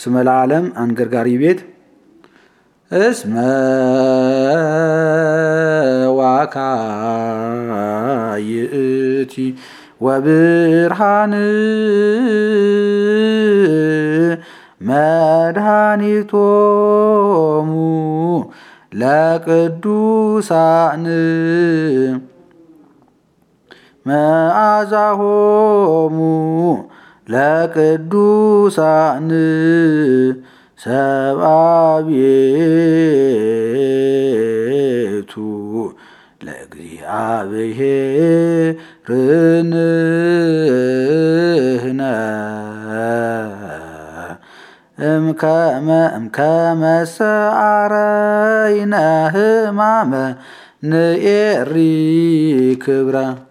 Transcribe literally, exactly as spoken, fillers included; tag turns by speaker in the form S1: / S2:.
S1: እስመ ለዓለም አንገርጋሪ ቤት እስመ ዋካ ይእቲ ወብርሃን መድኃኒቶሙ ለቅዱሳን መዓዛሆሙ ለቅዱሳን ሰብአ ቤቱ ለእግዚአብሔር ንሕነ እምከመ እምከመ ሰአረይነ ሕማመ ንኤሪ ክብራ